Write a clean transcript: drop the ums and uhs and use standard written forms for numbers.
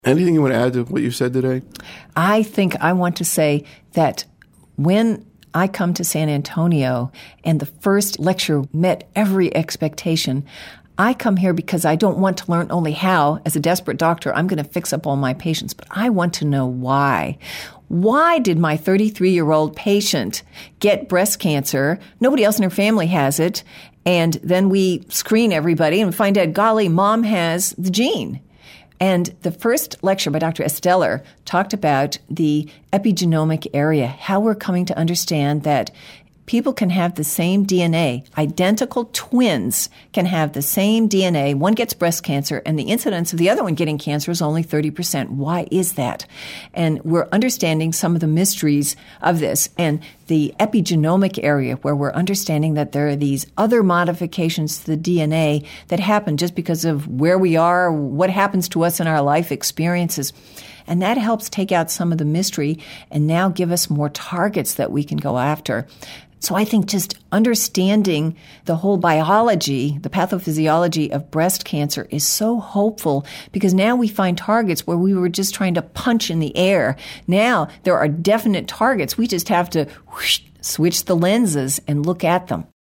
Anything you want to add to what you said today? I think I want to say that when I come to San Antonio and the first lecture met every expectation, I come here because I don't want to learn only how, as a desperate doctor, I'm going to fix up all my patients, but I want to know why. Why did my 33-year-old patient get breast cancer? Nobody else in her family has it. And then we screen everybody and find out, golly, mom has the gene. And the first lecture by Dr. Esteller talked about the epigenomic area, how we're coming to understand that people can have the same DNA. Identical twins can have the same DNA. One gets breast cancer, and the incidence of the other one getting cancer is only 30%. Why is that? And we're understanding some of the mysteries of this. And the epigenomic area, where we're understanding that there are these other modifications to the DNA that happen just because of where we are, what happens to us in our life experiences. And that helps take out some of the mystery and now give us more targets that we can go after. So I think just understanding the whole biology, the pathophysiology of breast cancer is so hopeful, because now we find targets where we were just trying to punch in the air. Now there are definite targets. We just have to switch the lenses and look at them.